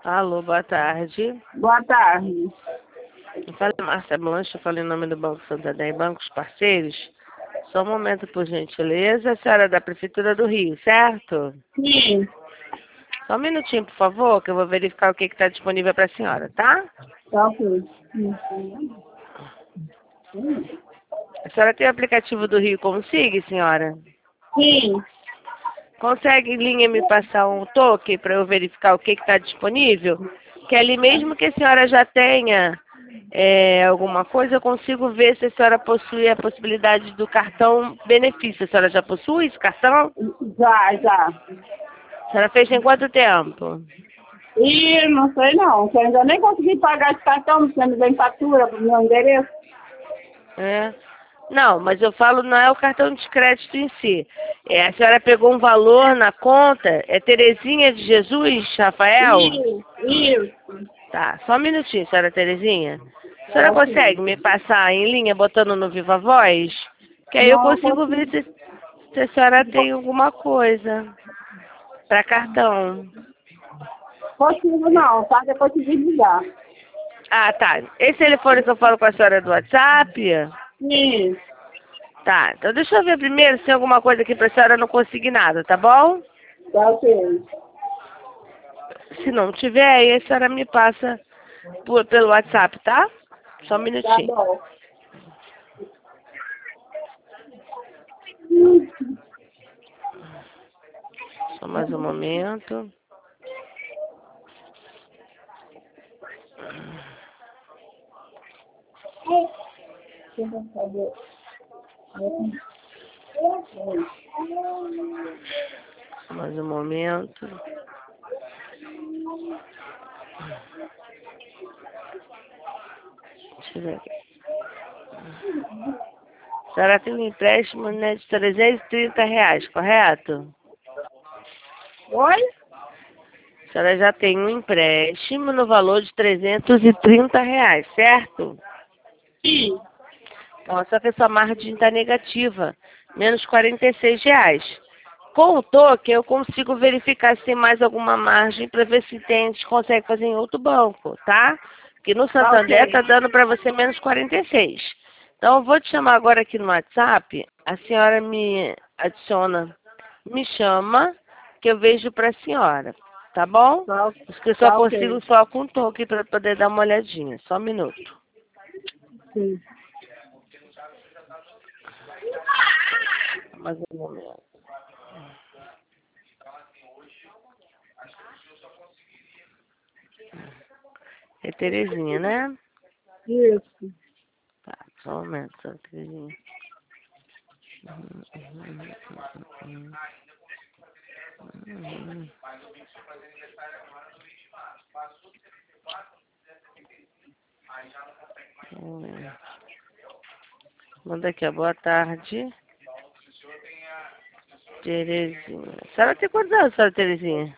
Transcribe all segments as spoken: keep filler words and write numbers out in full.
Alô, boa tarde. Boa tarde. Eu falei Márcia Blanche, eu falei em nome do Banco Santander e Bancos Parceiros. Só um momento, por gentileza. A senhora é da Prefeitura do Rio, certo? Sim. Só um minutinho, por favor, que eu vou verificar o que está disponível para a senhora, tá? Tá ok. A senhora tem o aplicativo do Rio Consig, senhora? Sim. Consegue, em linha, me passar um toque para eu verificar o que está disponível? Que ali mesmo que a senhora já tenha é, alguma coisa, eu consigo ver se a senhora possui a possibilidade do cartão benefício. A senhora já possui esse cartão? Já, já. A senhora fez tem quanto tempo? E não sei não, que eu ainda nem consegui pagar esse cartão, porque me vem fatura pro meu endereço. É. Não, mas eu falo, não é o cartão de crédito em si. É, a senhora pegou um valor na conta, é Terezinha de Jesus, Rafael? Isso, isso. Tá, só um minutinho, senhora Terezinha. A senhora Tá ok. consegue me passar em linha botando no Viva Voz? Que aí eu Não consigo ver consigo, se, se a senhora tem alguma coisa para cartão. consigo não, tá? Depois te desligar. Ah, tá. Esse telefone que eu falo com a senhora é do WhatsApp? Isso. Tá, então deixa eu ver primeiro se tem alguma coisa aqui pra senhora não conseguir nada, tá bom? Tá ok. Se não tiver, aí a senhora me passa por, pelo WhatsApp, tá? Só um Tá minutinho. bom. Só mais um momento. Só mais um momento. Deixa eu ver aqui. A senhora tem um empréstimo, né, de trezentos e trinta reais, correto? Oi? A senhora já tem um empréstimo no valor de trezentos e trinta reais, certo? Sim. Então, só que a sua margem está negativa, menos quarenta e seis reais. Com o token, eu consigo verificar se tem mais alguma margem para ver se tem, a gente consegue fazer em outro banco, tá? Porque no Tá Santander ok. está dando para você menos quarenta e seis. Então, eu vou te chamar agora aqui no WhatsApp, a senhora me adiciona, me chama, que eu vejo para a senhora, tá bom? Tá, Porque eu só tá ok. consigo só com token para poder dar uma olhadinha. Só um minuto. Sim. Mais um momento. É Terezinha, né? Isso. Tá, só um momento, só Terezinha. Uhum, uhum, uhum, uhum. Uhum. Manda aqui, ó. Boa tarde, Terezinha. A senhora tem quantos anos, senhora Terezinha?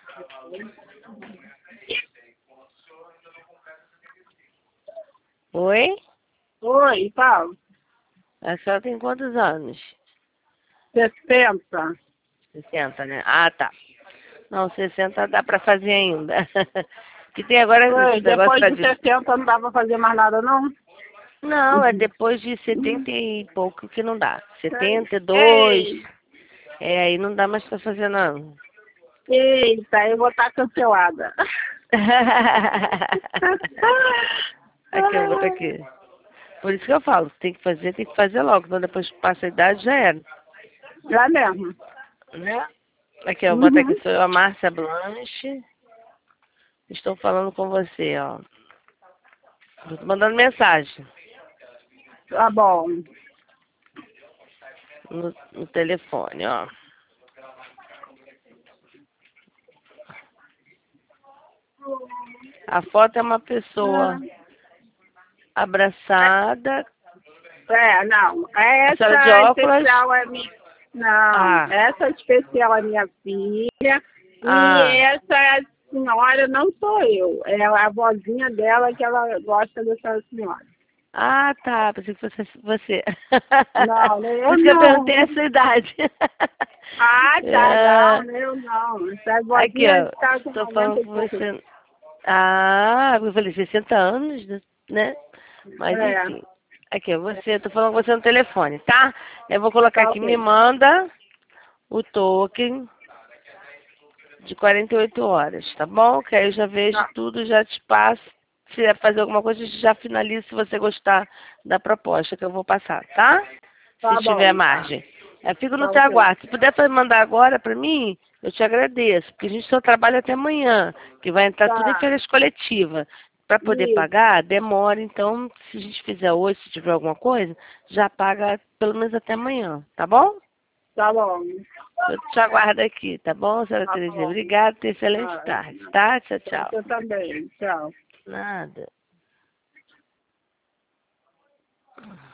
Oi? Oi, Paulo. A senhora tem quantos anos? sessenta. sessenta, né? Ah, tá. Não, sessenta dá pra fazer ainda. Que tem agora Oi, esse negócio depois pra de de... sessenta não dá pra fazer mais nada, não? Não, é depois de setenta e pouco que não dá. setenta e dois. Ei, É, aí não dá mais pra fazer, não. eita, eu vou estar cancelada. Aqui, eu boto aqui. Por isso que eu falo, tem que fazer, tem que fazer logo, senão depois que passa a idade já era. Já mesmo. Né? Aqui, eu boto aqui, Uhum. sou eu, a Márcia Blanche. Estou falando com você, ó. Estou mandando mensagem Tá bom. no, no telefone, ó. A foto é uma pessoa abraçada. É, não. A senhora de Essa óculos. especial é minha. Não, Ah, essa especial é minha filha. E ah. essa senhora não sou eu. É a vozinha dela que ela gosta dessa senhora. Ah, tá. Pensei que fosse você. Não, nem Por eu isso que eu não. perguntei a sua idade. Ah, tá, É, não, eu não. Essa aqui, vozinha ó. está com Estou falando noventa e com poucos. você Ah, eu falei sessenta anos, né? Mas É. enfim. Aqui, você, tô falando com você no telefone, tá? Eu vou colocar Tá aqui, me ok. manda o token de quarenta e oito horas, tá bom? Que aí eu já vejo Tá, tudo, já te passo. Se é fazer alguma coisa, já finalizo se você gostar da proposta que eu vou passar, tá? Se tá tiver bom, tá. margem. Eu fico no Tá teu ok. aguardo. Se puder fa- mandar agora para mim, eu te agradeço, porque a gente só trabalha até amanhã, que vai entrar tudo em Tá. férias coletiva. Para poder Isso. pagar, demora, então, se a gente fizer hoje, se tiver alguma coisa, já paga pelo menos até amanhã, tá bom? Tá bom. Eu te aguardo aqui, tá bom, senhora Tá Terezinha? bom. Obrigada, tenha excelente Ah, tarde, tá? Tchau, tchau. você também. Tchau. Nada.